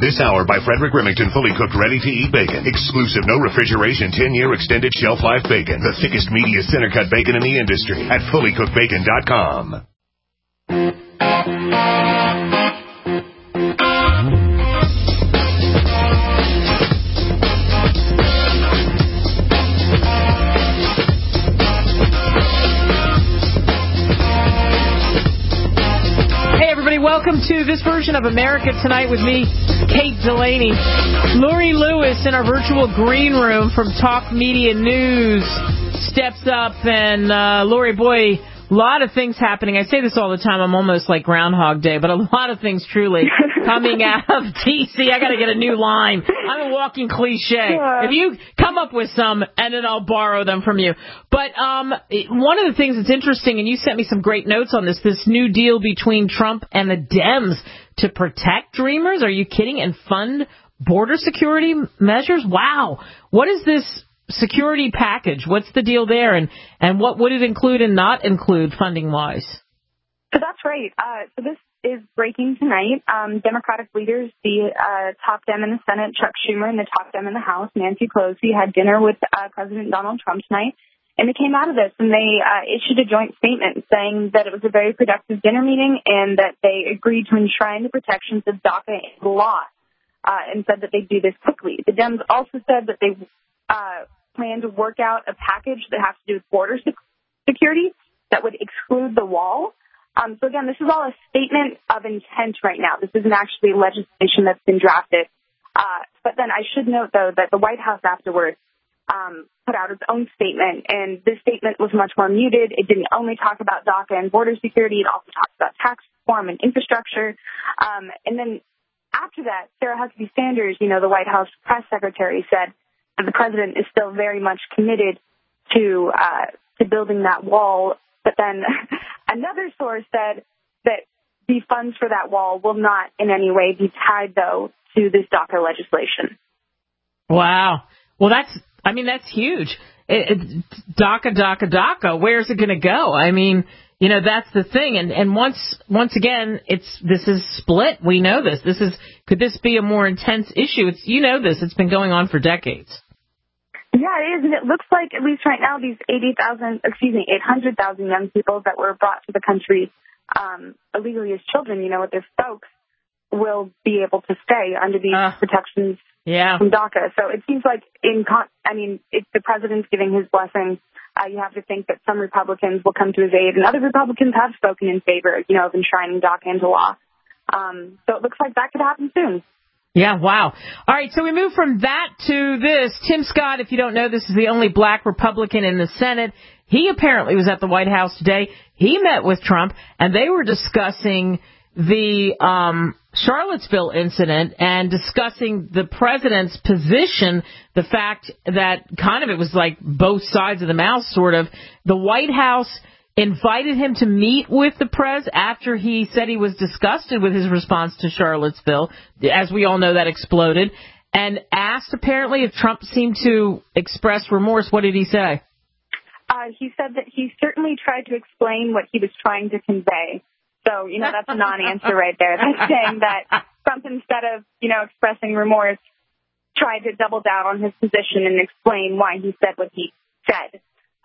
This hour by Frederick Remington, fully cooked, ready-to-eat bacon. Exclusive, no refrigeration, 10-year extended shelf life bacon. The thickest, meatiest center-cut bacon in the industry at fullycookedbacon.com. Welcome to this version of America Tonight with me, Kate Delaney. Lori Lewis in our virtual green room from Talk Media News steps up. And Lori, boy, a lot of things happening. I say this all the time. I'm almost like Groundhog Day, but a lot of things truly coming out of D.C. I got to get a new line. I'm a walking cliche. If you come up with some, and then I'll borrow them from you. But one of the things that's interesting, and you sent me some great notes on this new deal between Trump and the Dems to protect Dreamers. Are you kidding? And fund border security measures? Wow. What is this security package? What's the deal there? And what would it include and not include funding-wise? So that's right. So this is breaking tonight. Democratic leaders, the top Dem in the Senate, Chuck Schumer, and the top Dem in the House, Nancy Pelosi, had dinner with President Donald Trump tonight. And they came out of this and they issued a joint statement saying that it was a very productive dinner meeting and that they agreed to enshrine the protections of DACA in the law and said that they'd do this quickly. The Dems also said that they plan to work out a package that has to do with border security that would exclude the wall. So again, this is all a statement of intent right now. This isn't actually legislation that's been drafted. But then I should note, though, that the White House afterwards put out its own statement, and this statement was much more muted. It didn't only talk about DACA and border security. It also talked about tax reform and infrastructure. And then after that, Sarah Huckabee Sanders, the White House press secretary, said that the president is still very much committed to building that wall. But then another source said that the funds for that wall will not in any way be tied, though, to this DACA legislation. Wow. Well, that's huge. DACA. Where's it going to go? I mean, that's the thing. And once again, this is split. We know this. Could this be a more intense issue? It's been going on for decades. Yeah, it is. And it looks like, at least right now, these 800,000 young people that were brought to the country illegally as children, with their folks, will be able to stay under these protections from DACA. So it seems like, if the president's giving his blessing, you have to think that some Republicans will come to his aid, and other Republicans have spoken in favor, of enshrining DACA into law. So it looks like that could happen soon. Yeah, wow. All right, so we move from that to this. Tim Scott, if you don't know, this is the only black Republican in the Senate. He apparently was at the White House today. He met with Trump, and they were discussing the Charlottesville incident and discussing the president's position, the fact that kind of it was like both sides of the mouth, sort of. The White House invited him to meet with the prez after he said he was disgusted with his response to Charlottesville. As we all know, that exploded. And asked, apparently, if Trump seemed to express remorse. What did he say? He said that he certainly tried to explain what he was trying to convey. So, that's a non-answer right there. That's saying that Trump, instead of, expressing remorse, tried to double down on his position and explain why he said what he said.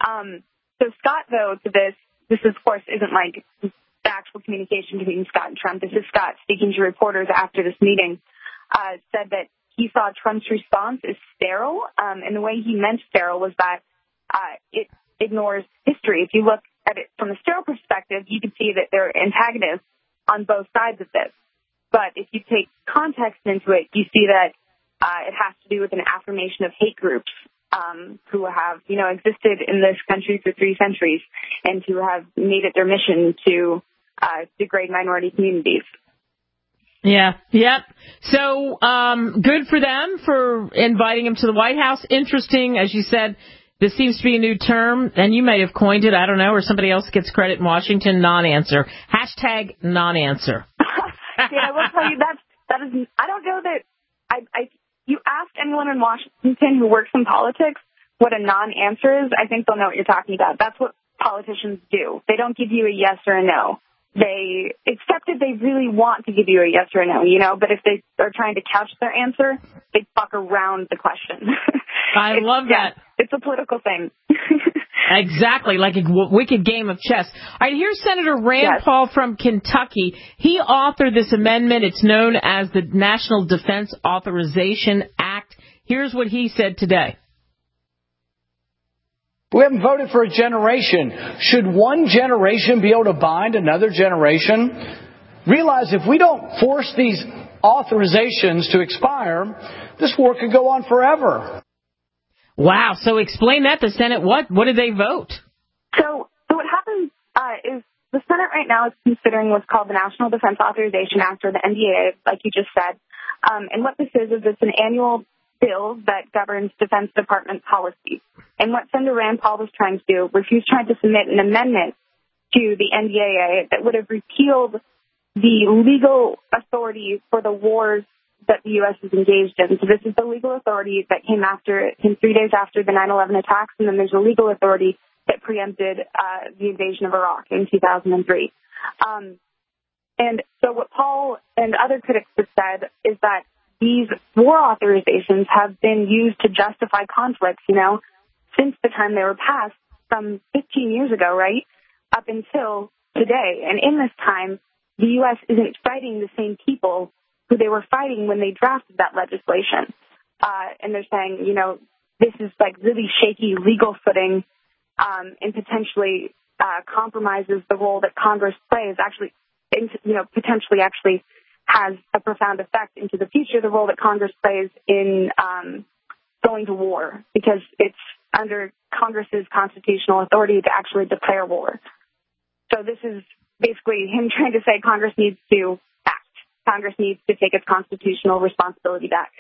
So Scott, though, to this of course isn't like the actual communication between Scott and Trump. This is Scott speaking to reporters after this meeting, said that he saw Trump's response as sterile. And the way he meant sterile was that it ignores history. If you look at it from a sterile perspective, you can see that there are antagonists on both sides of this. But if you take context into it, you see that it has to do with an affirmation of hate groups who have, existed in this country for 3 centuries and who have made it their mission to degrade minority communities. Yeah. Yep. So good for them for inviting him to the White House. Interesting, as you said, this seems to be a new term, and you may have coined it, I don't know, or somebody else gets credit in Washington, non-answer. Hashtag non-answer. Yeah, I will tell you that is, I don't know that, you ask anyone in Washington who works in politics what a non-answer is, I think they'll know what you're talking about. That's what politicians do. They don't give you a yes or a no. they accept it. They really want to give you a yes or a no, you know, but if they are trying to couch their answer, they fuck around the question. I love that. Yeah, it's a political thing. Exactly, like a wicked game of chess. All right, here's Senator Rand Paul from Kentucky. He authored this amendment. It's known as the National Defense Authorization Act. Here's what he said today. We haven't voted for a generation. Should one generation be able to bind another generation? Realize if we don't force these authorizations to expire, this war could go on forever. Wow. So explain that to Senate. What did they vote? So what happens is the Senate right now is considering what's called the National Defense Authorization Act, or the NDAA, like you just said. And what this is it's an annual bill that governs Defense Department policy. And what Senator Rand Paul was trying to do was he was trying to submit an amendment to the NDAA that would have repealed the legal authority for the wars that the U.S. is engaged in. So this is the legal authority that came 3 days after the 9/11 attacks, and then there's a legal authority that preempted the invasion of Iraq in 2003. And so what Paul and other critics have said is that these war authorizations have been used to justify conflicts, you know, since the time they were passed from 15 years ago, right, up until today. And in this time, the U.S. isn't fighting the same people who they were fighting when they drafted that legislation. And they're saying, you know, this is like really shaky legal footing and potentially compromises the role that Congress plays, actually, you know, potentially actually has a profound effect into the future, the role that Congress plays in going to war, because it's under Congress's constitutional authority to actually declare war. So this is basically him trying to say Congress needs to act. Congress needs to take its constitutional responsibility back.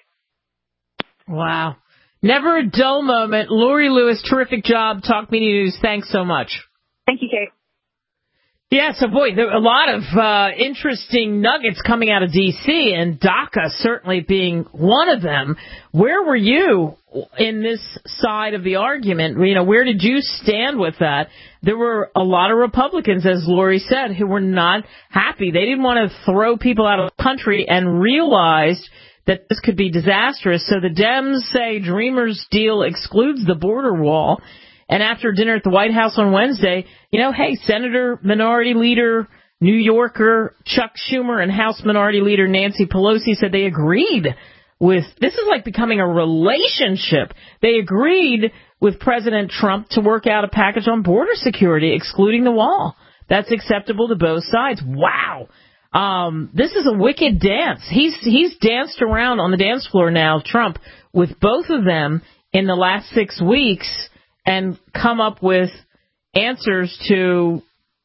Wow. Never a dull moment. Lori Lewis, terrific job. Talk Media News. Thanks so much. Thank you, Kate. Yeah, so boy, there are a lot of interesting nuggets coming out of D.C., and DACA certainly being one of them. Where were you in this side of the argument? You know, where did you stand with that? There were a lot of Republicans, as Lori said, who were not happy. They didn't want to throw people out of the country and realized that this could be disastrous. So the Dems say Dreamers deal excludes the border wall. And after dinner at the White House on Wednesday, you know, hey, Senator Minority Leader, New Yorker Chuck Schumer and House Minority Leader Nancy Pelosi said they agreed with, this is like becoming a relationship. They agreed with President Trump to work out a package on border security, excluding the wall. That's acceptable to both sides. Wow. This is a wicked dance. He's danced around on the dance floor now, Trump, with both of them in the last 6 weeks, and come up with answers to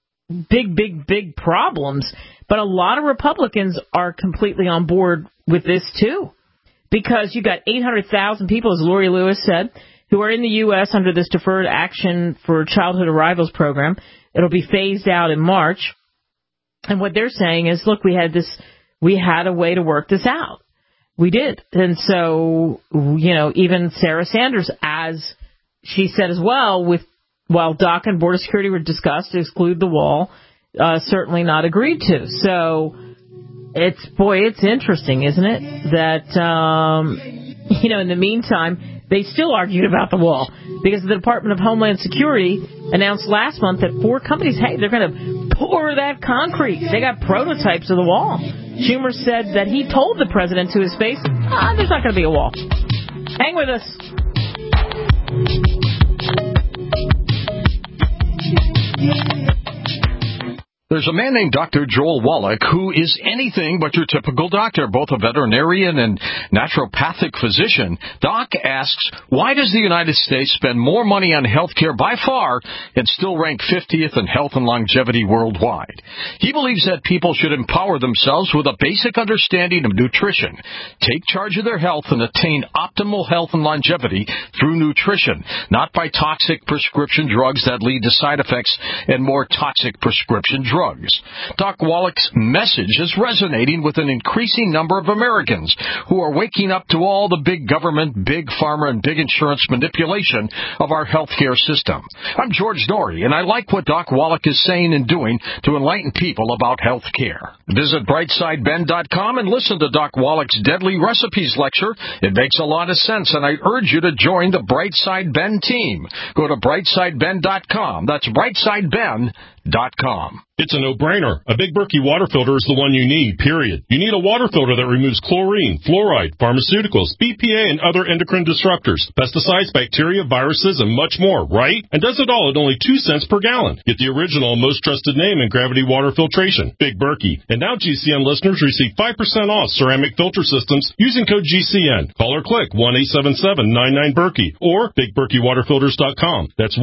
big problems. But a lot of Republicans are completely on board with this, too, because you got 800,000 people, as Lori Lewis said, who are in the U.S. under this Deferred Action for Childhood Arrivals program. It'll be phased out in March. And what they're saying is, look, we had a way to work this out. We did. And so, you know, even Sarah Sanders, as she said as well, while DACA and border security were discussed to exclude the wall, certainly not agreed to. So it's interesting, isn't it? That, you know, in the meantime, they still argued about the wall because the Department of Homeland Security announced last month that 4 companies, hey, they're going to pour that concrete. They got prototypes of the wall. Schumer said that he told the president to his face, there's not going to be a wall. Hang with us. There's a man named Dr. Joel Wallach who is anything but your typical doctor, both a veterinarian and naturopathic physician. Doc asks, why does the United States spend more money on health care by far and still rank 50th in health and longevity worldwide? He believes that people should empower themselves with a basic understanding of nutrition, take charge of their health, and attain optimal health and longevity through nutrition, not by toxic prescription drugs that lead to side effects and more toxic prescription drugs. drugs. Doc Wallach's message is resonating with an increasing number of Americans who are waking up to all the big government, big pharma, and big insurance manipulation of our healthcare system. I'm George Noory, and I like what Doc Wallach is saying and doing to enlighten people about health care. Visit brightsideben.com and listen to Doc Wallach's Deadly Recipes lecture. It makes a lot of sense, and I urge you to join the Brightside Ben team. Go to brightsideben.com. That's brightsideben.com. It's a no-brainer. A Big Berkey water filter is the one you need, period. You need a water filter that removes chlorine, fluoride, pharmaceuticals, BPA, and other endocrine disruptors, pesticides, bacteria, viruses, and much more, right? And does it all at only 2 cents per gallon. Get the original, most trusted name in gravity water filtration, Big Berkey. And now GCN listeners receive 5% off ceramic filter systems using code GCN. Call or click 1-877-99-BERKEY or BigBerkeyWaterFilters.com. That's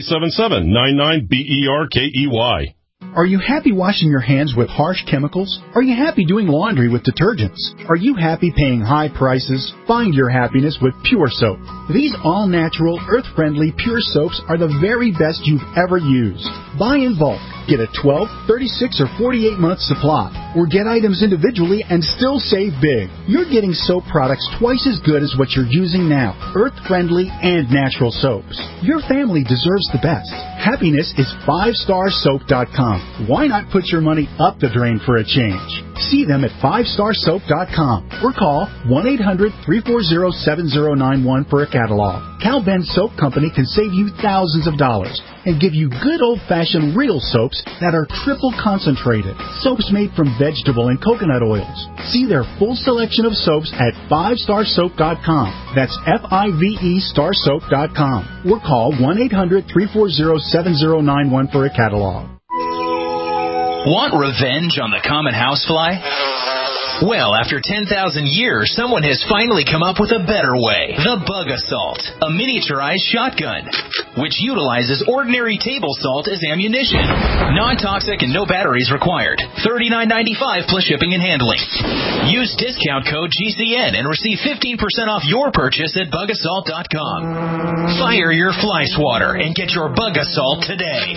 1-877-99-BERKEY. Are you happy washing your hands with harsh chemicals? Are you happy doing laundry with detergents? Are you happy paying high prices? Find your happiness with Pure Soap. These all-natural, earth-friendly Pure Soaps are the very best you've ever used. Buy in bulk. Get a 12, 36, or 48-month supply. Or get items individually and still save big. You're getting soap products twice as good as what you're using now. Earth-friendly and natural soaps. Your family deserves the best. Happiness is 5starsoap.com. Why not put your money up the drain for a change? See them at 5starsoap.com or call 1-800-340-7091 for a catalog. Cal Ben Soap Company can save you thousands of dollars and give you good old-fashioned real soaps that are triple concentrated. Soaps made from vegetable and coconut oils. See their full selection of soaps at 5starsoap.com. That's F-I-V-E starsoap.com. Or call 1-800-340-7091 for a catalog. Want revenge on the common housefly? Well, after 10,000 years, someone has finally come up with a better way. The Bug Assault, a miniaturized shotgun, which utilizes ordinary table salt as ammunition. Non-toxic and no batteries required. $39.95 plus shipping and handling. Use discount code GCN and receive 15% off your purchase at bugassault.com. Fire your fly swatter and get your Bug Assault today.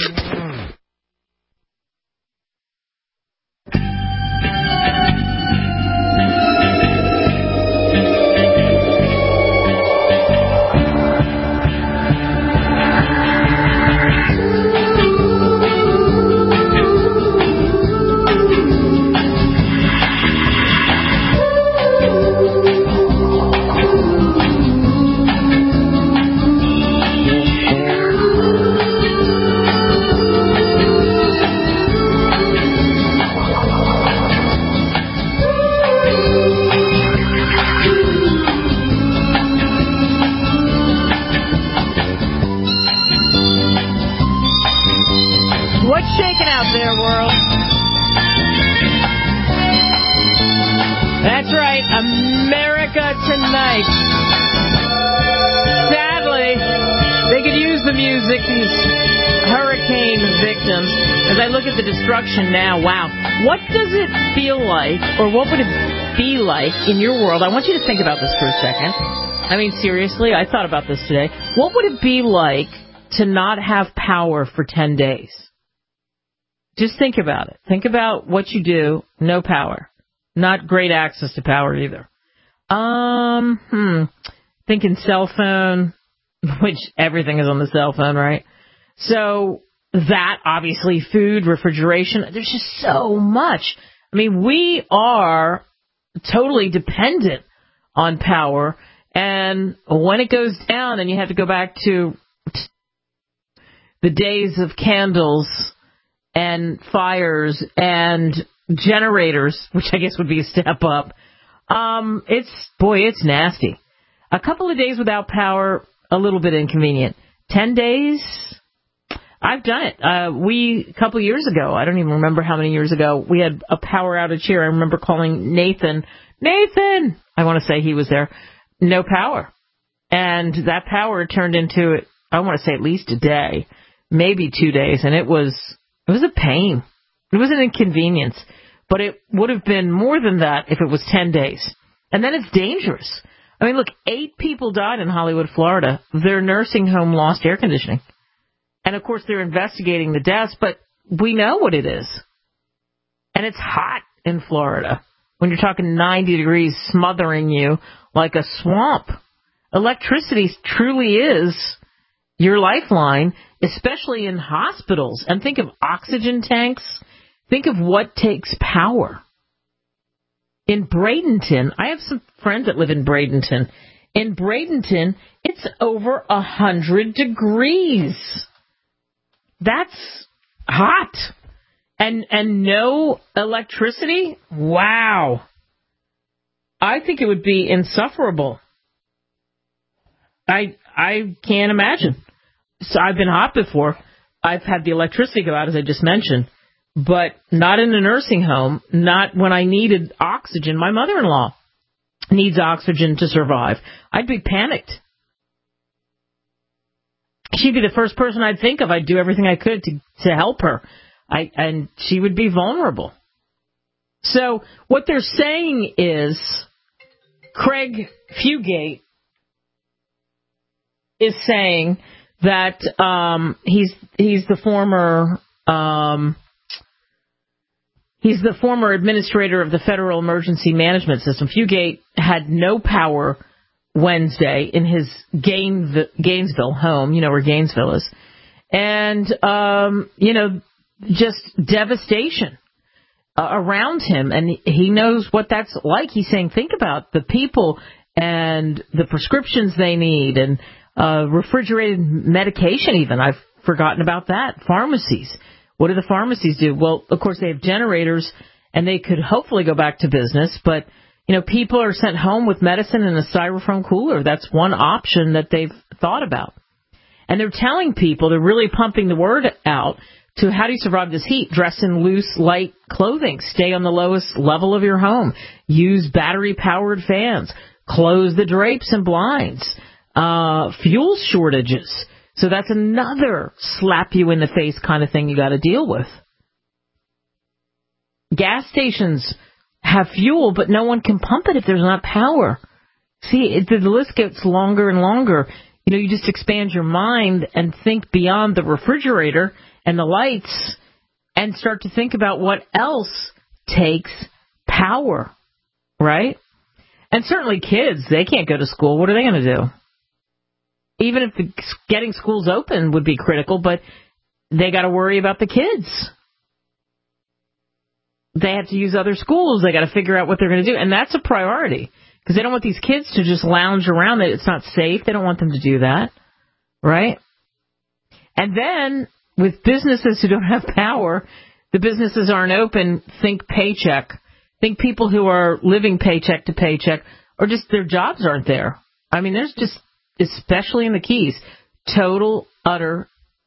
What's shaking out there, world? That's right, America Tonight. Sadly, they could use the music, these hurricane victims. As I look at the destruction now, wow. What does it feel like, or what would it be like in your world? I want you to think about this for a second. I mean, seriously, I thought about this today. What would it be like to not have power for 10 days? Just think about it. Think about what you do. No power. Not great access to power either. Thinking cell phone, which everything is on the cell phone, right? So that, obviously, food, refrigeration. There's just so much. I mean, we are totally dependent on power. And when it goes down and you have to go back to the days of candles and fires and generators, which I guess would be a step up, it's nasty. A couple of days without power, a little bit inconvenient. 10 days, I've done it. A couple of years ago, I don't even remember how many years ago, we had a power outage here. I remember calling Nathan, I want to say he was there, no power. And that power turned into, I want to say at least a day, maybe 2 days, and it was a pain. It was an inconvenience. But it would have been more than that if it was 10 days. And then it's dangerous. I mean, look, 8 people died in Hollywood, Florida. Their nursing home lost air conditioning. And, of course, they're investigating the deaths, but we know what it is. And it's hot in Florida when you're talking 90 degrees smothering you like a swamp. Electricity truly is your lifeline, especially in hospitals. And think of oxygen tanks. Think of what takes power. In Bradenton, I have some friends that live in Bradenton. In Bradenton, it's over 100 degrees. That's hot. And no electricity? Wow. I think it would be insufferable. I can't imagine. So I've been hot before. I've had the electricity go out, as I just mentioned, but not in a nursing home, not when I needed oxygen. My mother-in-law needs oxygen to survive. I'd be panicked. She'd be the first person I'd think of. I'd do everything I could to help her. And she would be vulnerable. So what they're saying is Craig Fugate is saying that he's the former administrator of the Federal Emergency Management System. Fugate had no power Wednesday in his Gainesville home, where Gainesville is. And, just devastation around him. And he knows what that's like. He's saying, think about the people and the prescriptions they need and refrigerated medication even. I've forgotten about that. Pharmacies. What do the pharmacies do? Well, of course, they have generators, and they could hopefully go back to business. But, people are sent home with medicine in a styrofoam cooler. That's one option that they've thought about. And they're telling people, they're really pumping the word out to how do you survive this heat? Dress in loose, light clothing. Stay on the lowest level of your home. Use battery-powered fans. Close the drapes and blinds. Fuel shortages. So that's another slap-you-in-the-face kind of thing you got to deal with. Gas stations have fuel, but no one can pump it if there's not power. See, the list gets longer and longer. You just expand your mind and think beyond the refrigerator and the lights and start to think about what else takes power, right? And certainly kids, they can't go to school. What are they going to do? Even if getting schools open would be critical, but they got to worry about the kids. They have to use other schools. They got to figure out what they're going to do. And that's a priority because they don't want these kids to just lounge around. It's not safe. They don't want them to do that, right? And then with businesses who don't have power, the businesses aren't open. Think paycheck. Think people who are living paycheck to paycheck or just their jobs aren't there. I mean, there's just, especially in the Keys, total, utter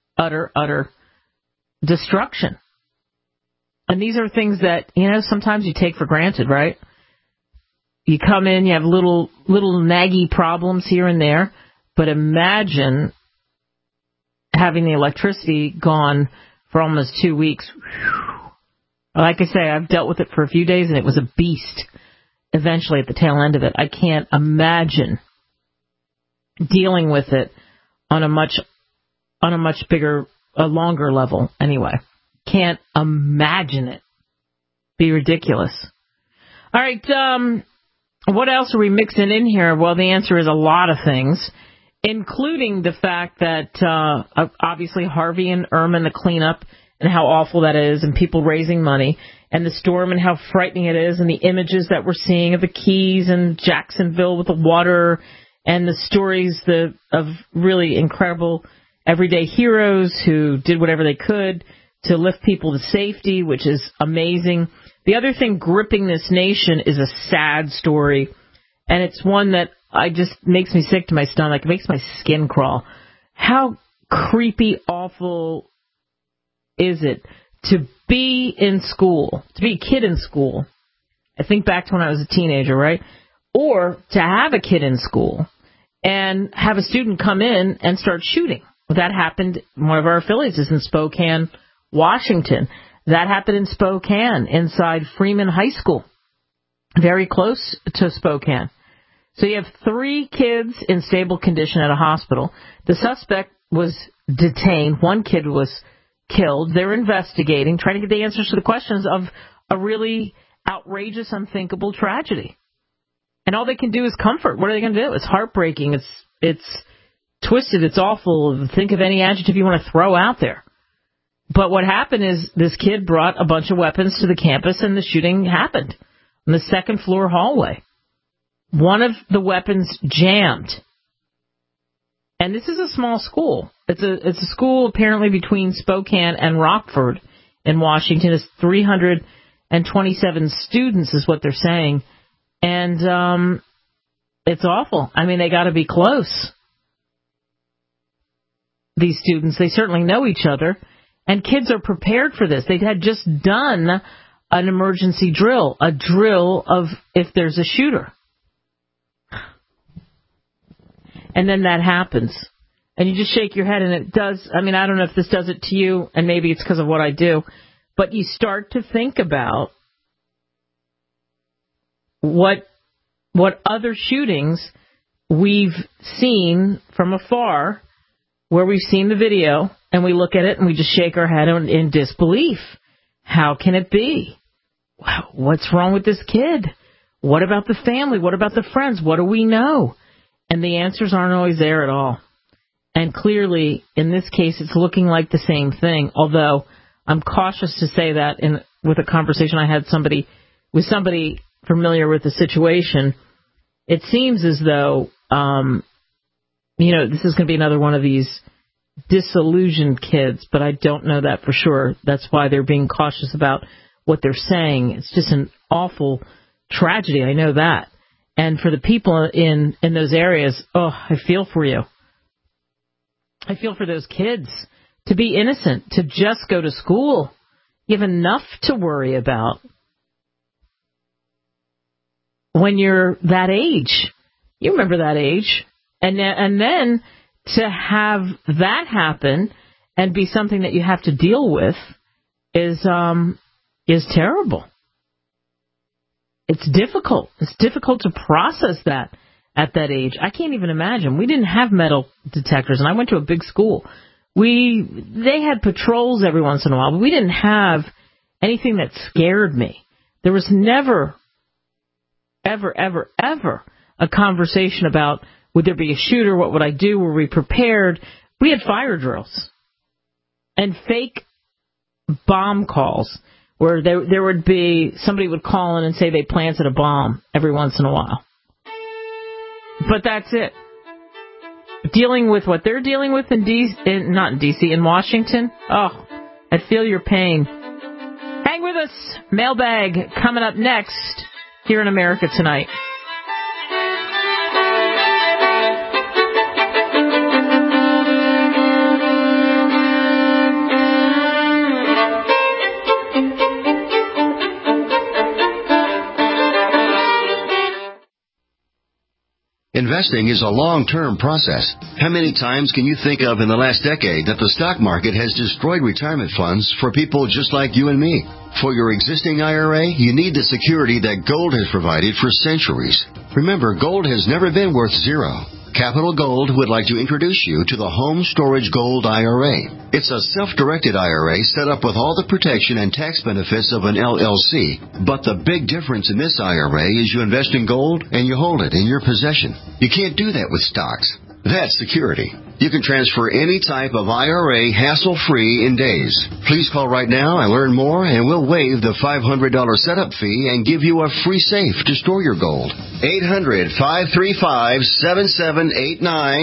destruction. And these are things that, sometimes you take for granted, right? You come in, you have little naggy problems here and there, but imagine having the electricity gone for almost 2 weeks. Like I say, I've dealt with it for a few days, and it was a beast eventually at the tail end of it. I can't imagine dealing with it on a much bigger, a longer level anyway. Can't imagine it. Be ridiculous. All right, what else are we mixing in here? Well, the answer is a lot of things, including the fact that obviously Harvey and Irma, the cleanup, and how awful that is, and people raising money, and the storm and how frightening it is, and the images that we're seeing of the Keys and Jacksonville with the water, and the stories of really incredible everyday heroes who did whatever they could to lift people to safety, which is amazing. The other thing gripping this nation is a sad story, and it's one that just makes me sick to my stomach. It makes my skin crawl. How creepy, awful is it to be in school, to be a kid in school? I think back to when I was a teenager, right? Or to have a kid in school and have a student come in and start shooting. That happened, one of our affiliates is in Spokane, Washington. That happened in Spokane, inside Freeman High School, very close to Spokane. So you have 3 kids in stable condition at a hospital. The suspect was detained. 1 kid was killed. They're investigating, trying to get the answers to the questions a really outrageous, unthinkable tragedy. And all they can do is comfort. What are they going to do? It's heartbreaking. It's twisted. It's awful. Think of any adjective you want to throw out there. But what happened is this kid brought a bunch of weapons to the campus, and the shooting happened in the second floor hallway. One of the weapons jammed. And this is a small school. It's a school apparently between Spokane and Rockford in Washington. It's 327 students is what they're saying. And it's awful. I mean, they got to be close. These students, they certainly know each other. And kids are prepared for this. They had just done an emergency drill, a drill of if there's a shooter. And then that happens. And you just shake your head, and it does. I mean, I don't know if this does it to you, and maybe it's because of what I do, but you start to think about what other shootings we've seen from afar, where we've seen the video, and we look at it, and we just shake our head in disbelief. How can it be? Wow, what's wrong with this kid? What about the family? What about the friends? What do we know? And the answers aren't always there at all. And clearly, in this case, it's looking like the same thing, although I'm cautious to say that with a conversation I had with somebody familiar with the situation. It seems as though, this is going to be another one of these disillusioned kids, but I don't know that for sure. That's why they're being cautious about what they're saying. It's just an awful tragedy. I know that. And for the people in those areas, I feel for you. I feel for those kids to be innocent, to just go to school. You have enough to worry about when you're that age. You remember that age. And then to have that happen and be something that you have to deal with is terrible. It's difficult. It's difficult to process that at that age. I can't even imagine. We didn't have metal detectors, and I went to a big school. They had patrols every once in a while, but we didn't have anything that scared me. There was never, ever, ever, ever a conversation about would there be a shooter, what would I do, were we prepared? We had fire drills and fake bomb calls, where there would be, somebody would call in and say they planted a bomb every once in a while. But that's it. Dealing with what they're dealing with in Washington, I feel your pain. Hang with us. Mailbag coming up next here in America Tonight. Investing is a long-term process. How many times can you think of in the last decade that the stock market has destroyed retirement funds for people just like you and me? For your existing IRA, you need the security that gold has provided for centuries. Remember, gold has never been worth zero. Capital Gold would like to introduce you to the Home Storage Gold IRA. It's a self-directed IRA set up with all the protection and tax benefits of an LLC. But the big difference in this IRA is you invest in gold and you hold it in your possession. You can't do that with stocks. That's security. You can transfer any type of IRA hassle-free in days. Please call right now and learn more, and we'll waive the $500 setup fee and give you a free safe to store your gold. 800-535-7789.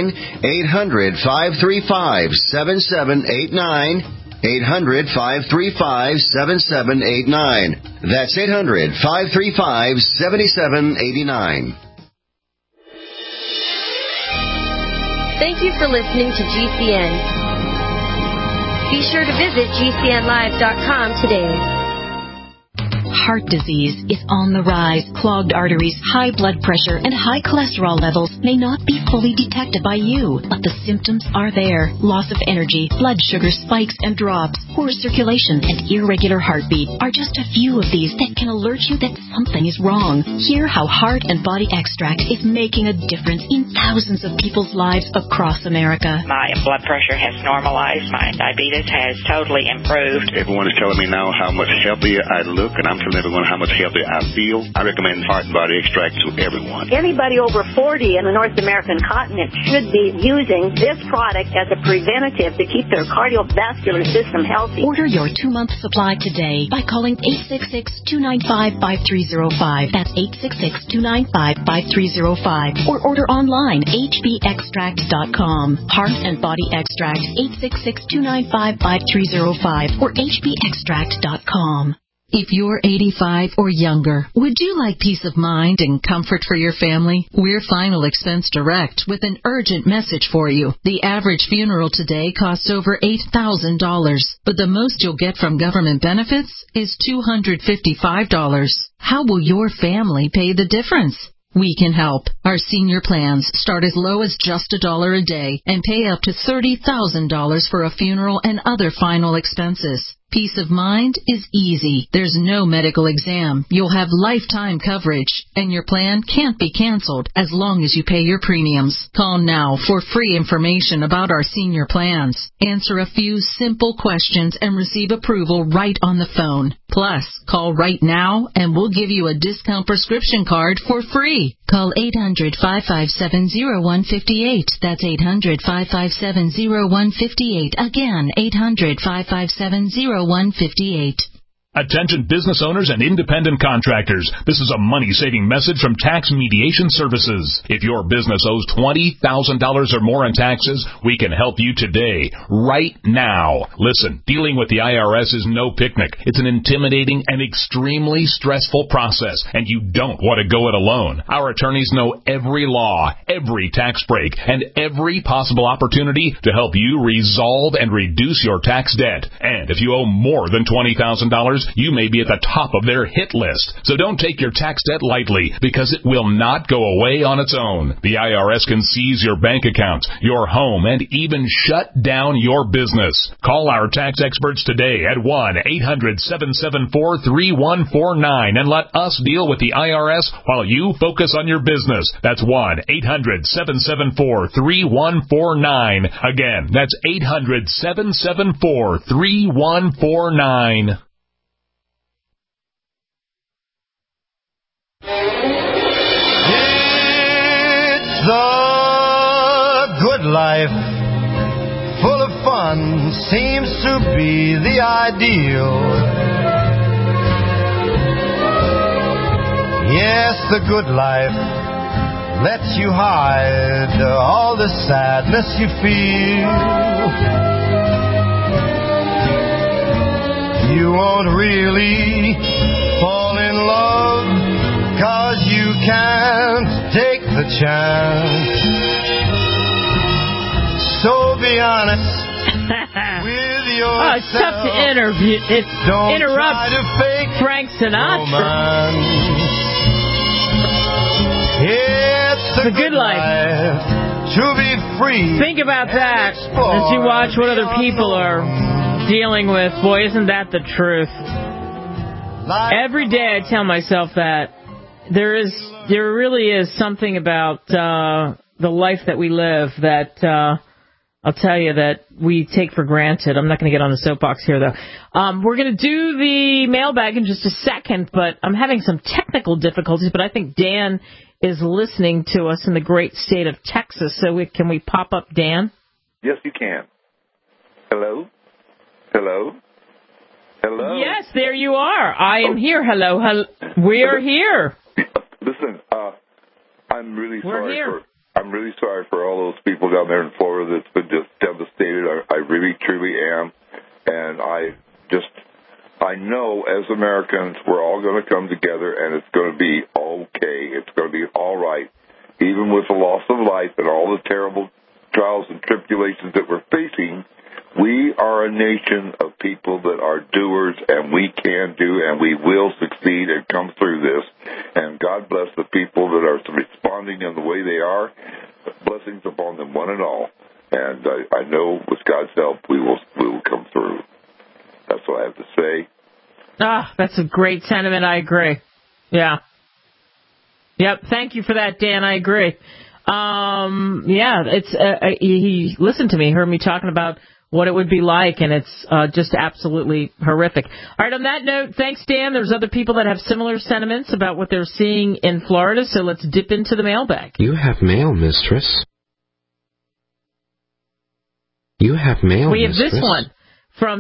800-535-7789. 800-535-7789. That's 800-535-7789. Thank you for listening to GCN. Be sure to visit GCNlive.com today. Heart disease is on the rise. Clogged arteries, high blood pressure, and high cholesterol levels may not be fully detected by you, but the symptoms are there. Loss of energy, blood sugar spikes and drops, poor circulation, and irregular heartbeat are just a few of these that can alert you that something is wrong. Hear how Heart and Body Extract is making a difference in thousands of people's lives across America. My blood pressure has normalized. My diabetes has totally improved. Everyone is telling me now how much healthier I look, and I'm telling telling everyone how much healthier I feel, I recommend Heart and Body Extract to everyone. Anybody over 40 in the North American continent should be using this product as a preventative to keep their cardiovascular system healthy. Order your 2-month supply today by calling 866-295-5305. That's 866-295-5305. Or order online, hbextract.com. Heart and Body Extract, 866-295-5305 or hbextract.com. If you're 85 or younger, would you like peace of mind and comfort for your family? We're Final Expense Direct with an urgent message for you. The average funeral today costs over $8,000, but the most you'll get from government benefits is $255. How will your family pay the difference? We can help. Our senior plans start as low as just $1 a day and pay up to $30,000 for a funeral and other final expenses. Peace of mind is easy. There's no medical exam. You'll have lifetime coverage, and your plan can't be canceled as long as you pay your premiums. Call now for free information about our senior plans. Answer a few simple questions and receive approval right on the phone. Plus, call right now and we'll give you a discount prescription card for free. Call 800-557-0158. That's 800-557-0158. Again, 800-557-0158. Attention business owners and independent contractors. This is a money-saving message from Tax Mediation Services. If your business owes $20,000 or more in taxes, we can help you today, right now. Listen, dealing with the IRS is no picnic. It's an intimidating and extremely stressful process, and you don't want to go it alone. Our attorneys know every law, every tax break, and every possible opportunity to help you resolve and reduce your tax debt. And if you owe more than $20,000, you may be at the top of their hit list. So don't take your tax debt lightly, because it will not go away on its own. The IRS can seize your bank account, your home, and even shut down your business. Call our tax experts today at 1-800-774-3149 and let us deal with the IRS while you focus on your business. That's 1-800-774-3149. Again, that's 800-774-3149. It's the good life, full of fun, seems to be the ideal. Yes, the good life lets you hide all the sadness you feel. You won't really fall in love, 'cause you can't take the chance. So be honest with yourself. Oh, it's tough to interrupt Frank Sinatra. Romance. It's the good life to be free. Think about that as you watch what other people are dealing with. Boy, isn't that the truth? Every day I tell myself that there really is something about the life that we live that I'll tell you that we take for granted. I'm not going to get on the soapbox here, though. We're going to do the mailbag in just a second, but I'm having some technical difficulties. But I think Dan is listening to us in the great state of Texas. So can we pop up Dan? Yes, you can. Hello? Hello? Hello? Yes, there you are. I am here. Hello. We are here. Listen, I'm really sorry for all those people down there in Florida that's been just devastated. I really, truly am. And I know as Americans, we're all going to come together and it's going to be okay. It's going to be all right. Even with the loss of life and all the terrible trials and tribulations that we're facing, we are a nation of people that are doers, and we can do, and we will succeed and come through this. And God bless the people that are responding in the way they are. Blessings upon them, one and all. And I know with God's help, we will come through. That's what I have to say. That's a great sentiment. I agree. Yeah. Yep. Thank you for that, Dan. I agree. He listened to me, heard me talking about what it would be like, and it's just absolutely horrific. All right, on that note, thanks, Dan. There's other people that have similar sentiments about what they're seeing in Florida, so let's dip into the mailbag. You have mail, mistress. You have mail, We have mistress. this one from...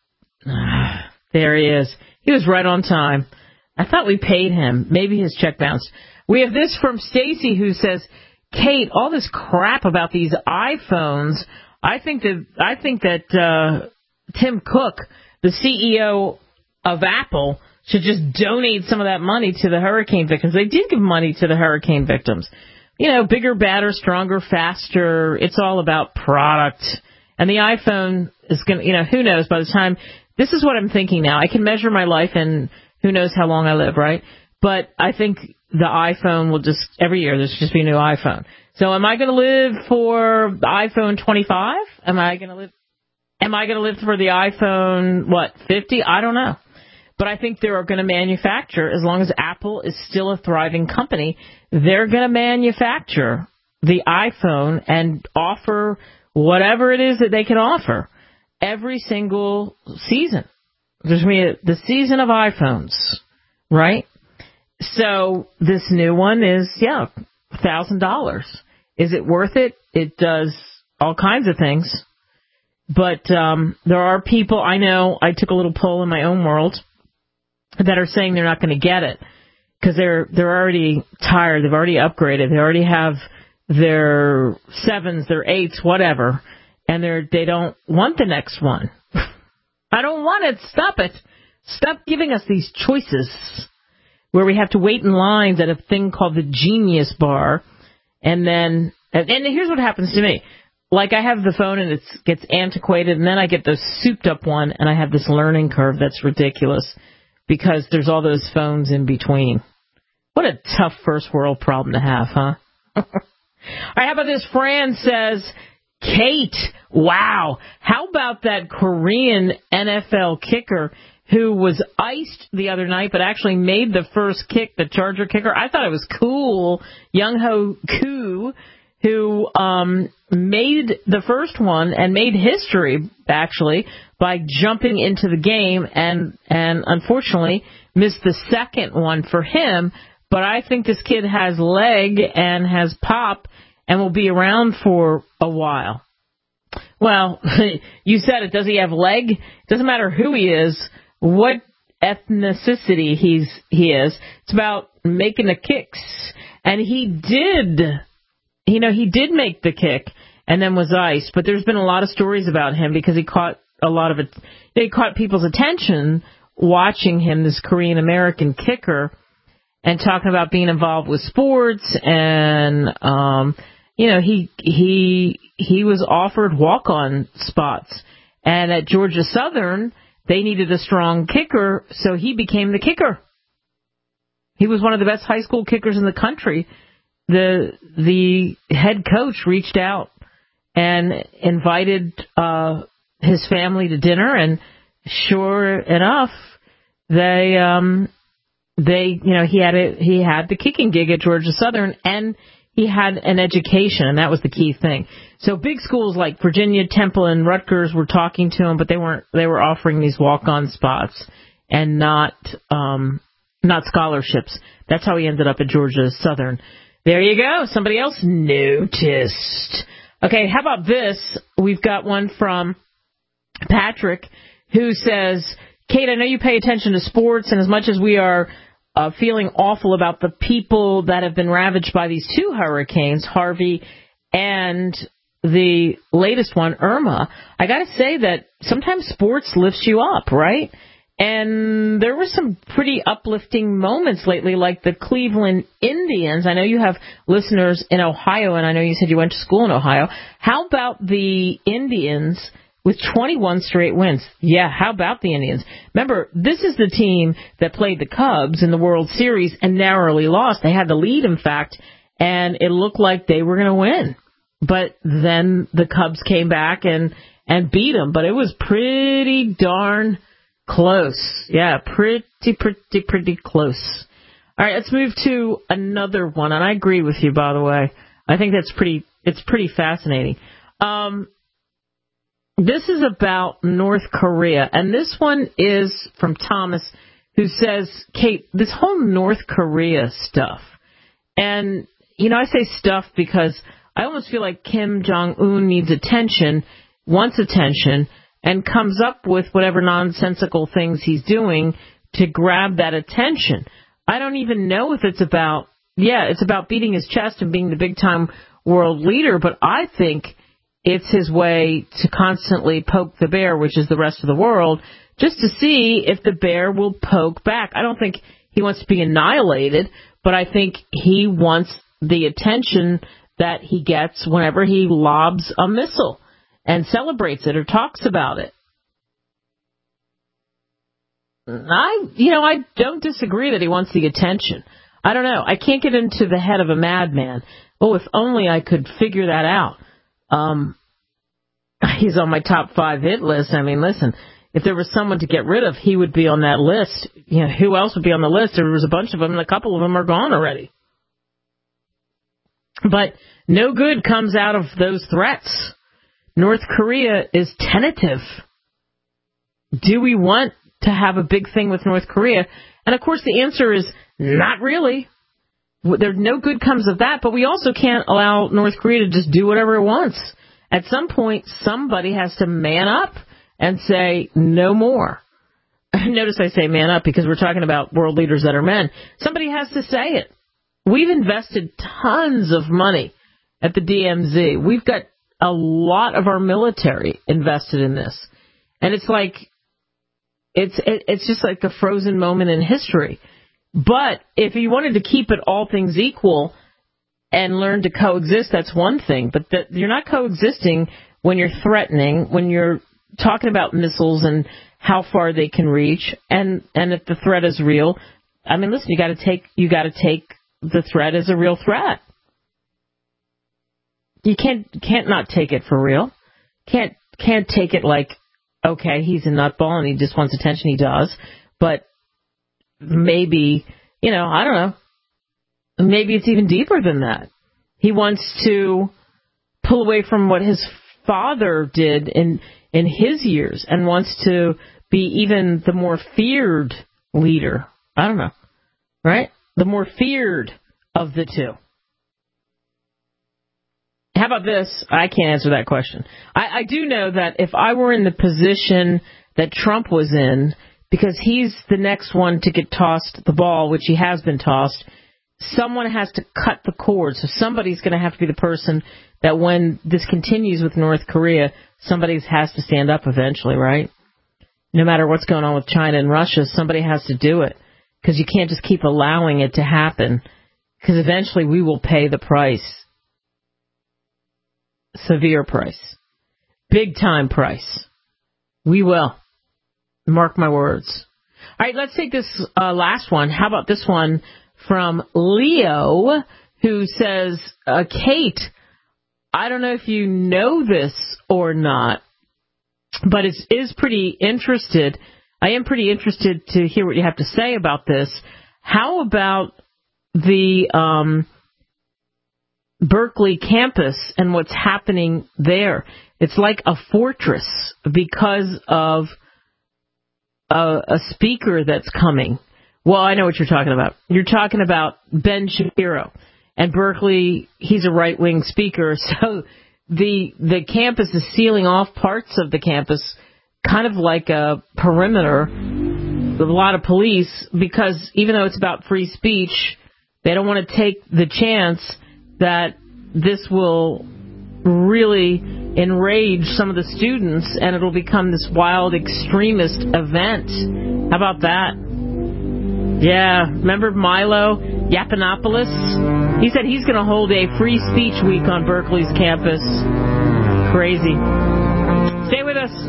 there he is. He was right on time. I thought we paid him. Maybe his check bounced. We have this from Stacy, who says, Kate, all this crap about these iPhones... I think that Tim Cook, the CEO of Apple, should just donate some of that money to the hurricane victims. They did give money to the hurricane victims. You know, bigger, badder, stronger, faster. It's all about product. And the iPhone is going to, who knows, by the time, this is what I'm thinking now. I can measure my life and who knows how long I live, right? But I think the iPhone will just, every year, there's just be a new iPhone. So am I going to live for the iPhone 25? Am I going to live for the iPhone, 50? I don't know. But I think they're going to manufacture, as long as Apple is still a thriving company, they're going to manufacture the iPhone and offer whatever it is that they can offer every single season. There's going to be the season of iPhones, right? So this new one is, $1,000. Is it worth it? It does all kinds of things. But there are people, I know, I took a little poll in my own world, that are saying they're not going to get it because they're already tired. They've already upgraded. They already have their 7s, their 8s, whatever, and they don't want the next one. I don't want it. Stop it. Stop giving us these choices where we have to wait in lines at a thing called the Genius Bar. And here's what happens to me. Like, I have the phone and it gets antiquated, and then I get the souped up one, and I have this learning curve that's ridiculous because there's all those phones in between. What a tough first world problem to have, huh? All right, how about this? Fran says, Kate, wow, how about that Korean NFL kicker who was iced the other night but actually made the first kick, the Charger kicker? I thought it was cool. Young-ho Koo, who made the first one and made history, actually, by jumping into the game and unfortunately missed the second one for him. But I think this kid has leg and has pop and will be around for a while. Well, you said it. Does he have leg? Doesn't matter who he is, what ethnicity he is. It's about making the kicks. And he did make the kick and then was iced. But there's been a lot of stories about him because he caught a lot of it. He caught people's attention watching him, this Korean American kicker, and talking about being involved with sports. And he was offered walk-on spots. And at Georgia Southern, they needed a strong kicker, so he became the kicker. He was one of the best high school kickers in the country. The head coach reached out and invited his family to dinner, and sure enough, he had the kicking gig at Georgia Southern, and he had an education, and that was the key thing. So big schools like Virginia, Temple, and Rutgers were talking to him, but they were offering these walk-on spots and not scholarships. That's how he ended up at Georgia Southern. There you go. Somebody else noticed. Okay, how about this? We've got one from Patrick who says, Kate, I know you pay attention to sports, and as much as we are feeling awful about the people that have been ravaged by these two hurricanes, Harvey and the latest one, Irma, I got to say that sometimes sports lifts you up, right? And there were some pretty uplifting moments lately, like the Cleveland Indians. I know you have listeners in Ohio, and I know you said you went to school in Ohio. How about the Indians with 21 straight wins? Yeah, how about the Indians? Remember, this is the team that played the Cubs in the World Series and narrowly lost. They had the lead, in fact, and it looked like they were going to win. But then the Cubs came back and beat them. But it was pretty darn close. Yeah, pretty close. All right, let's move to another one. And I agree with you, by the way. I think it's pretty fascinating. This is about North Korea, and this one is from Thomas, who says, Kate, this whole North Korea stuff, and, I say stuff because I almost feel like Kim Jong-un needs attention, wants attention, and comes up with whatever nonsensical things he's doing to grab that attention. I don't even know if it's about, it's about beating his chest and being the big-time world leader, but I think it's his way to constantly poke the bear, which is the rest of the world, just to see if the bear will poke back. I don't think he wants to be annihilated, but I think he wants the attention that he gets whenever he lobs a missile and celebrates it or talks about it. I don't disagree that he wants the attention. I don't know. I can't get into the head of a madman. Oh, if only I could figure that out. He's on my top 5 hit list. I mean, listen, if there was someone to get rid of, he would be on that list. Who else would be on the list? There was a bunch of them, and a couple of them are gone already. But no good comes out of those threats. North Korea is tentative. Do we want to have a big thing with North Korea? And, of course, the answer is not really. There no good comes of that, but we also can't allow North Korea to just do whatever it wants. At some point, somebody has to man up and say no more. Notice I say man up because we're talking about world leaders that are men. Somebody has to say it. We've invested tons of money at the DMZ. We've got a lot of our military invested in this. And it's like, it's just like a frozen moment in history. But if you wanted to keep it all things equal and learn to coexist, that's one thing. But you're not coexisting when you're threatening, when you're talking about missiles and how far they can reach, and if the threat is real. I mean, listen, you got to take the threat as a real threat. You can't not take it for real. Can't take it like, okay, he's a nutball and he just wants attention. He does, but maybe, I don't know. Maybe it's even deeper than that. He wants to pull away from what his father did in his years and wants to be even the more feared leader. I don't know, right? The more feared of the two. How about this? I can't answer that question. I do know that if I were in the position that Trump was in, because he's the next one to get tossed the ball, which he has been tossed, someone has to cut the cord. So somebody's going to have to be the person that when this continues with North Korea, somebody has to stand up eventually, right? No matter what's going on with China and Russia, somebody has to do it. Because you can't just keep allowing it to happen. Because eventually we will pay the price. Severe price. Big time price. We will. Mark my words. All right, let's take this last one. How about this one from Leo, who says, Kate, I don't know if you know this or not, but it is pretty interested. I am pretty interested to hear what you have to say about this. How about the Berkeley campus and what's happening there? It's like a fortress because of a speaker that's coming. Well, I know what you're talking about. You're talking about Ben Shapiro. And Berkeley, he's a right-wing speaker, so the campus is sealing off parts of the campus, kind of like a perimeter, with a lot of police, because even though it's about free speech, they don't want to take the chance that this will really enrage some of the students and it'll become this wild extremist event. How about that? Yeah, remember Milo Yiannopoulos? He said he's going to hold a free speech week on Berkeley's campus. Crazy. Stay with us.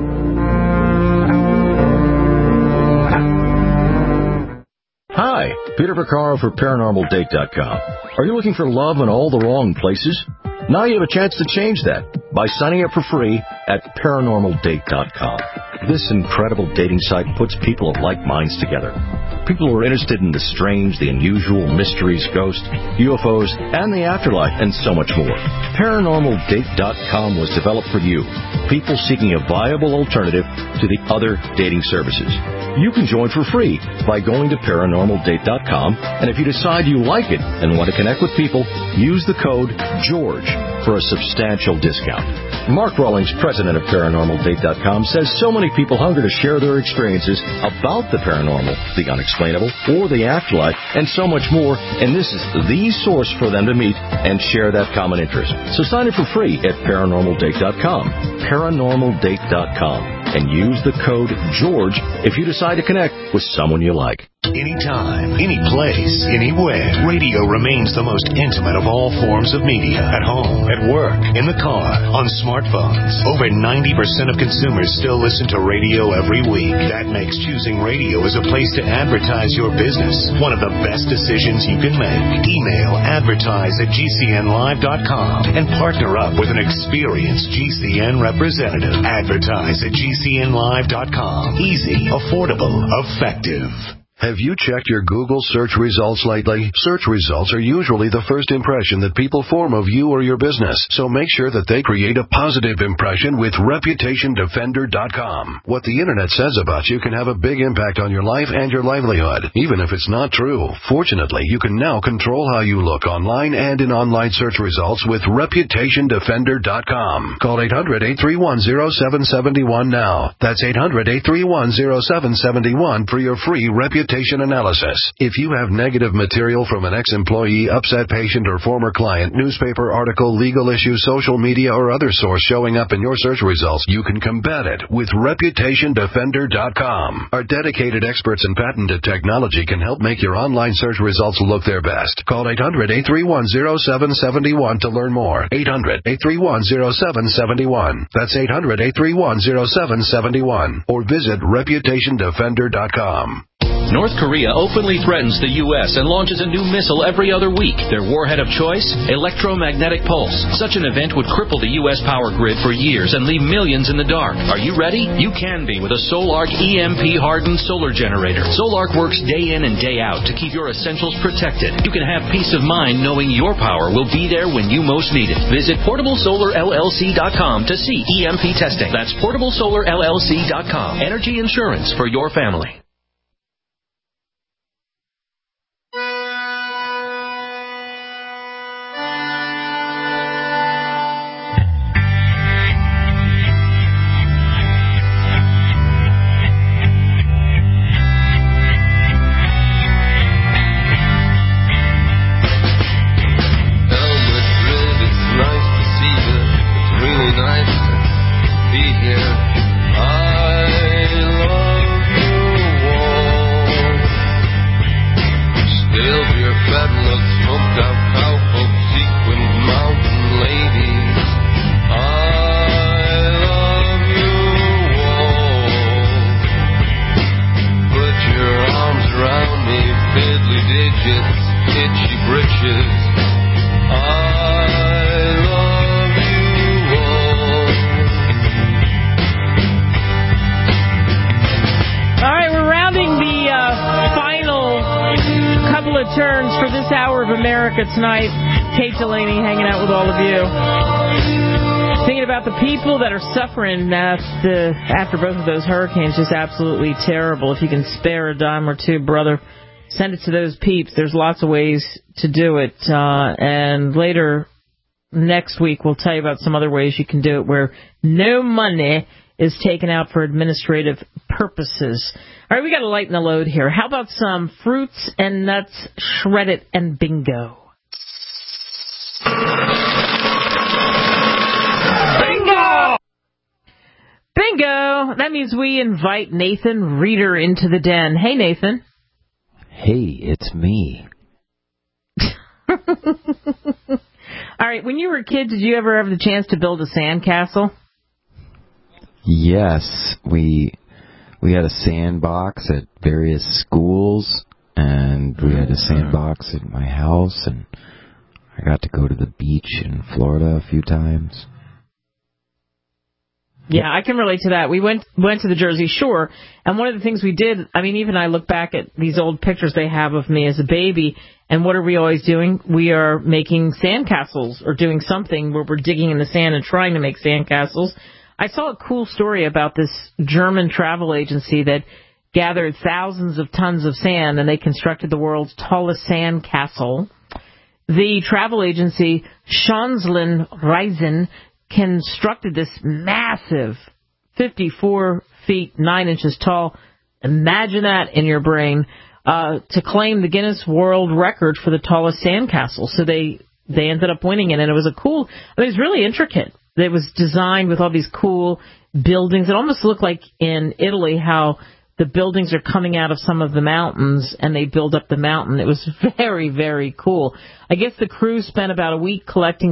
Hi, Peter Vaccaro for ParanormalDate.com. Are you looking for love in all the wrong places? Now you have a chance to change that by signing up for free at ParanormalDate.com. This incredible dating site puts people of like minds together. People who are interested in the strange, the unusual, mysteries, ghosts, UFOs, and the afterlife, and so much more. ParanormalDate.com was developed for you. people seeking a viable alternative to the other dating services. You can join for free by going to ParanormalDate.com, and if you decide you like it and want to connect with people, use the code GEORGE for a substantial discount. Mark Rawlings, president of ParanormalDate.com, says so many people hunger to share their experiences about the paranormal, the unexplainable, or the afterlife, and so much more, and this is the source for them to meet and share that common interest. So sign up for free at ParanormalDate.com, ParanormalDate.com, and use the code GEORGE if you decide to connect with someone you like. Anytime, any place, anywhere, radio remains the most intimate of all forms of media. At home, at work, in the car, on smartphones. Over 90% of consumers still listen to radio every week. That makes choosing radio as a place to advertise your business one of the best decisions you can make. Email advertise@gcnlive.com and partner up with an experienced GCN representative. Advertise@gcnlive.com. Easy, affordable, effective. Have you checked your Google search results lately? Search results are usually the first impression that people form of you or your business, so make sure that they create a positive impression with ReputationDefender.com. What the Internet says about you can have a big impact on your life and your livelihood, even if it's not true. Fortunately, you can now control how you look online and in online search results with ReputationDefender.com. Call 800-831-0771 now. That's 800-831-0771 for your free reputation analysis. If you have negative material from an ex-employee, upset patient, or former client, newspaper article, legal issue, social media, or other source showing up in your search results, you can combat it with ReputationDefender.com. Our dedicated experts in patented technology can help make your online search results look their best. Call 800-831-0771 to learn more. 800-831-0771. That's 800-831-0771. Or visit ReputationDefender.com. North Korea openly threatens the U.S. and launches a new missile every other week. Their warhead of choice? Electromagnetic pulse. Such an event would cripple the U.S. power grid for years and leave millions in the dark. Are you ready? You can be with a Solark EMP-hardened solar generator. Solark works day in and day out to keep your essentials protected. You can have peace of mind knowing your power will be there when you most need it. Visit PortableSolarLLC.com to see EMP testing. That's PortableSolarLLC.com. Energy insurance for your family. Tonight, Kate Delaney hanging out with all of you. Thinking about the people that are suffering after both of those hurricanes. Just absolutely terrible. If you can spare a dime or two, brother, send it to those peeps. There's lots of ways to do it. And later next week, we'll tell you about some other ways you can do it where no money is taken out for administrative purposes. All right, we got to lighten the load here. How about some fruits and nuts, shred it, and bingo? Bingo! Bingo! That means we invite Nathan Reeder into the den. Hey, Nathan. Hey, it's me. All right, when you were a kid, did you ever have the chance to build a sandcastle? Yes, we had a sandbox at various schools, and we had a sandbox at my house, and I got to go to the beach in Florida a few times. Yeah, I can relate to that. We went to the Jersey Shore, and one of the things we did, I mean, even I look back at these old pictures they have of me as a baby, and what are we always doing? We are making sandcastles or doing something where we're digging in the sand and trying to make sandcastles. I saw a cool story about this German travel agency that gathered thousands of tons of sand, and they constructed the world's tallest sand castle. The travel agency Schanzlin Reisen constructed this massive 54 feet 9 inches tall, imagine that in your brain, to claim the Guinness World Record for the tallest sandcastle. So they ended up winning it, and it was it was really intricate. It was designed with all these cool buildings. It almost looked like in Italy how the buildings are coming out of some of the mountains, and they build up the mountain. It was very, very cool. I guess the crew spent about a week collecting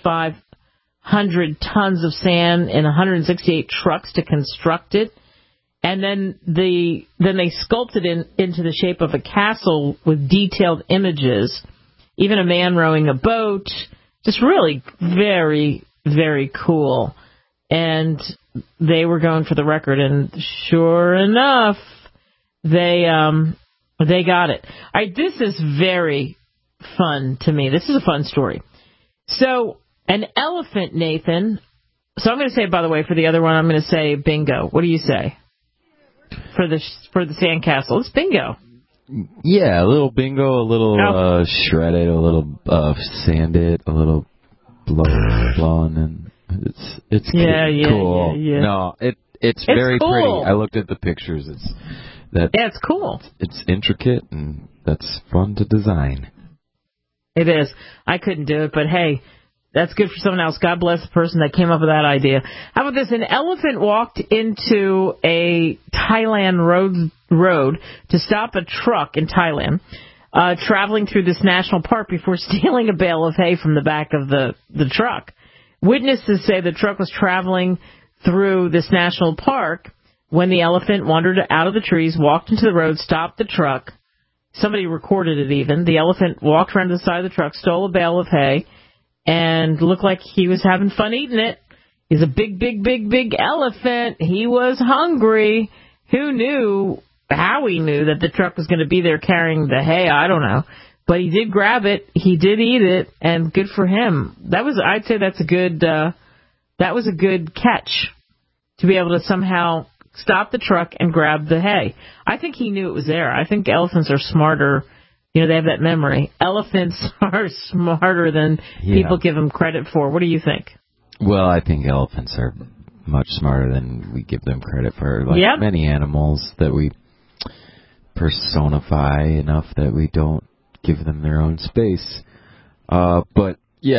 3,500 tons of sand in 168 trucks to construct it. And then they sculpted it into the shape of a castle with detailed images, even a man rowing a boat. Just really very, very cool. And they were going for the record, and sure enough, they got it. All right, this is very fun to me. This is a fun story. So, an elephant, Nathan. So I'm going to say, by the way, for the other one, I'm going to say bingo. What do you say? For the sandcastle, it's bingo. Yeah, a little bingo, a little shredded, a little sanded, a little blown, and it's cool. Yeah. No, it's very cool. Pretty. I looked at the pictures. It's cool. It's intricate, and that's fun to design. It is. I couldn't do it, but hey, that's good for someone else. God bless the person that came up with that idea. How about this? An elephant walked into a Thailand road to stop a truck in Thailand traveling through this national park before stealing a bale of hay from the back of the truck. Witnesses say the truck was traveling through this national park when the elephant wandered out of the trees, walked into the road, stopped the truck. Somebody recorded it even. The elephant walked around to the side of the truck, stole a bale of hay, and looked like he was having fun eating it. He's a big, big, big, big elephant. He was hungry. Who knew, how he knew that the truck was going to be there carrying the hay? I don't know. But he did grab it. He did eat it, and good for him. I'd say that was a good catch, to be able to somehow stop the truck and grab the hay. I think he knew it was there. I think elephants are smarter. You know, they have that memory. Elephants are smarter than people give them credit for. What do you think? Well, I think elephants are much smarter than we give them credit for. Like many animals that we personify enough that we don't give them their own space. But,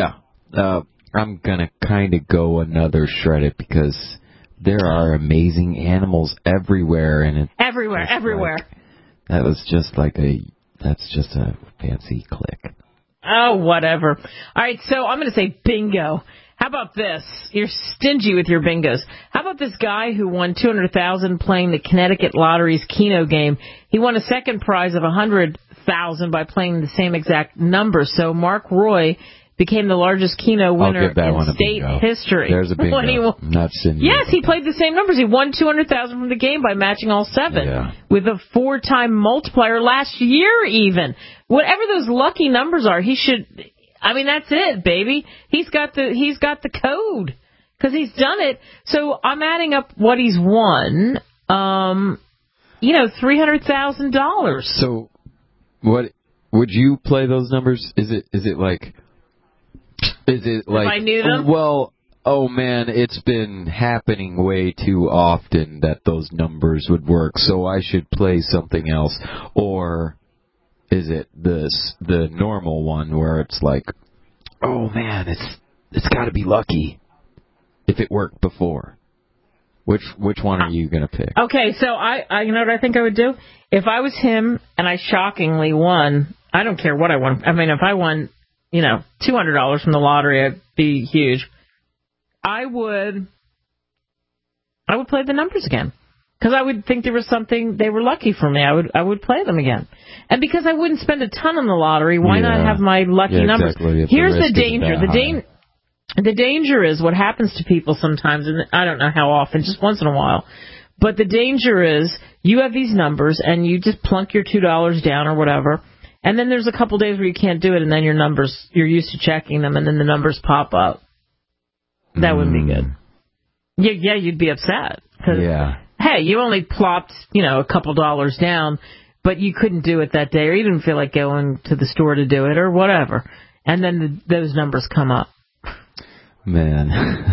I'm going to kind of go another shredded because there are amazing animals everywhere. And everywhere. That was just that's just a fancy click. Oh, whatever. All right, so I'm going to say bingo. How about this? You're stingy with your bingos. How about this guy who won $200,000 playing the Connecticut Lottery's Keno game? He won a second prize of $100,000 by playing the same exact number. So Mark Roy became the largest Keno winner in state history. There's a bingo. Not stingy. Yes, he played the same numbers. He won $200,000 from the game by matching all 7 with a 4-time multiplier last year even. Whatever those lucky numbers are, he should... I mean, that's it, baby. He's got the code because he's done it. So I'm adding up what he's won. $300,000. So, what would you play those numbers? Is it like? If I knew them? Well, oh man, it's been happening way too often that those numbers would work. So I should play something else, or is it the normal one where it's like, oh man, it's got to be lucky if it worked before? Which one are you going to pick? Okay, so I you know what I think I would do? If I was him and I shockingly won, I don't care what I won. I mean, if I won, $200 from the lottery, it'd be huge. I would play the numbers again. Because I would think there was something, they were lucky for me. I would play them again. And because I wouldn't spend a ton on the lottery, why not have my lucky numbers? Exactly. Here's the danger. The danger is what happens to people sometimes, and I don't know how often, just once in a while. But the danger is you have these numbers, and you just plunk your $2 down or whatever, and then there's a couple days where you can't do it, and then your numbers, you're used to checking them, and then the numbers pop up. That wouldn't be good. Yeah, you'd be upset. Yeah. Hey, you only plopped, a couple dollars down, but you couldn't do it that day, or you didn't feel like going to the store to do it, or whatever. And then those numbers come up. Man.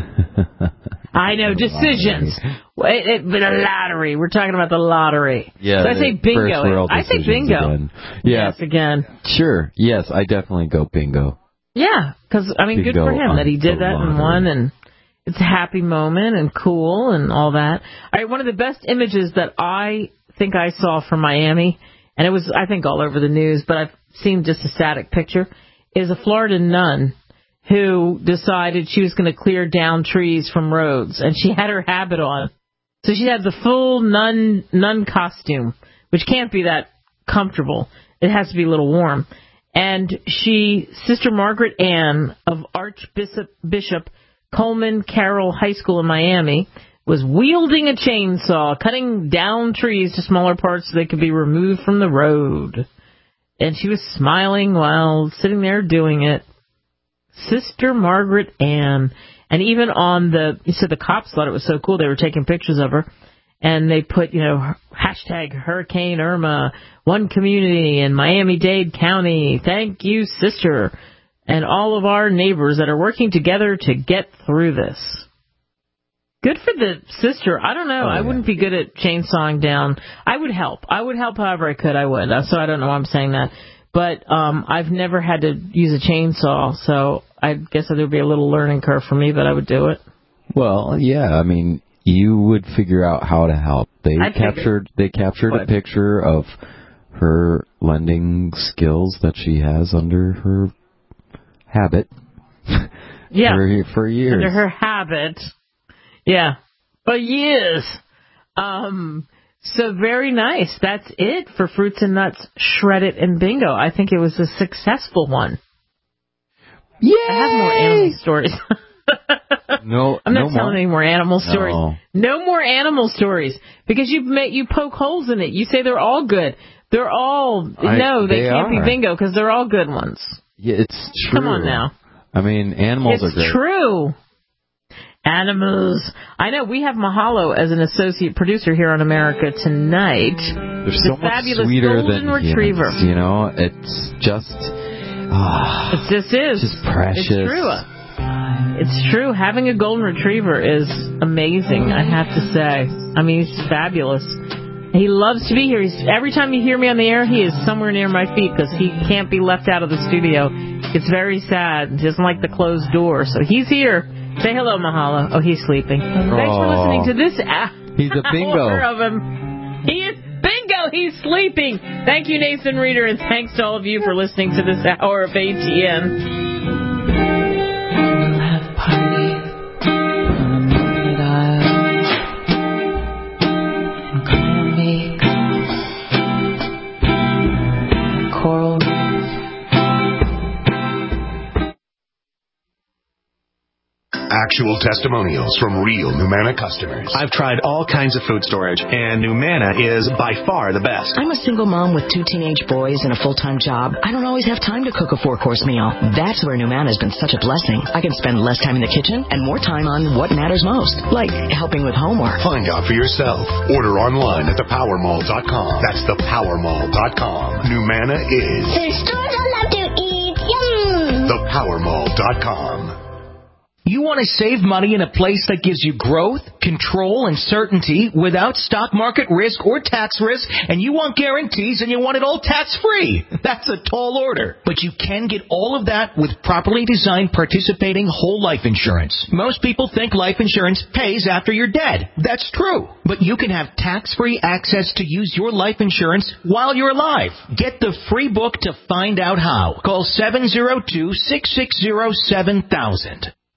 I know, decisions. But a lottery. We're talking about the lottery. Yeah. So I say bingo. I say bingo. Again. Yeah. Yes, again. Sure. Yes, I definitely go bingo. Yeah, because, good for him that he did that and won, and it's a happy moment and cool and all that. All right, one of the best images that I think I saw from Miami, and it was, I think, all over the news, but I've seen just a static picture, is a Florida nun who decided she was going to clear down trees from roads, and she had her habit on. So she had the full nun costume, which can't be that comfortable. It has to be a little warm. And Sister Margaret Ann of Archbishop Coleman Carroll High School in Miami, was wielding a chainsaw, cutting down trees to smaller parts so they could be removed from the road. And she was smiling while sitting there doing it. Sister Margaret Ann. And even on the cops thought it was so cool, they were taking pictures of her. And they put, hashtag Hurricane Irma, one community in Miami-Dade County. Thank you, sister. And all of our neighbors that are working together to get through this. Good for the sister. I don't know. I wouldn't be good at chainsawing down. I would help. However I could. I would. So I don't know why I'm saying that. But I've never had to use a chainsaw, so I guess there would be a little learning curve for me, but I would do it. Well, yeah. You would figure out how to help. They captured a picture of her lending skills that she has under her habit. Yeah. For years. Under her habit. Yeah. For years. So very nice. That's it for Fruits and Nuts, Shred It, and Bingo. I think it was a successful one. Yay! I have more animal stories. No, I'm not telling any more animal stories. No more animal stories because you poke holes in it. You say they're all good. They're all they can't be bingo because they're all good ones. Yeah, it's true. Come on now. Animals are great. It's true. Animals. I know we have Mahalo as an associate producer here on America Tonight. They're so much sweeter than retriever. Humans, It's just. It just is. Just precious. It's true. It's true. Having a golden retriever is amazing, I have to say. He's fabulous. He loves to be here. Every time you hear me on the air, he is somewhere near my feet because he can't be left out of the studio. It's very sad. He doesn't like the closed door. So he's here. Say hello, Mahalo. Oh, he's sleeping. Thanks for listening to this He's a bingo. hour of him. He is bingo. He's sleeping. Thank you, Nathan Reeder, and thanks to all of you for listening to this hour of ATN. Actual testimonials from real Numanna customers. I've tried all kinds of food storage, and Numanna is by far the best. I'm a single mom with 2 teenage boys and a full-time job. I don't always have time to cook a 4-course meal. That's where Numanna has been such a blessing. I can spend less time in the kitchen and more time on what matters most, like helping with homework. Find out for yourself. Order online at thepowermall.com. That's thepowermall.com. Numanna is... The stores I love to eat. Yum! Thepowermall.com. You want to save money in a place that gives you growth, control, and certainty without stock market risk or tax risk, and you want guarantees and you want it all tax-free. That's a tall order. But you can get all of that with properly designed participating whole life insurance. Most people think life insurance pays after you're dead. That's true. But you can have tax-free access to use your life insurance while you're alive. Get the free book to find out how. Call 702-660-7000.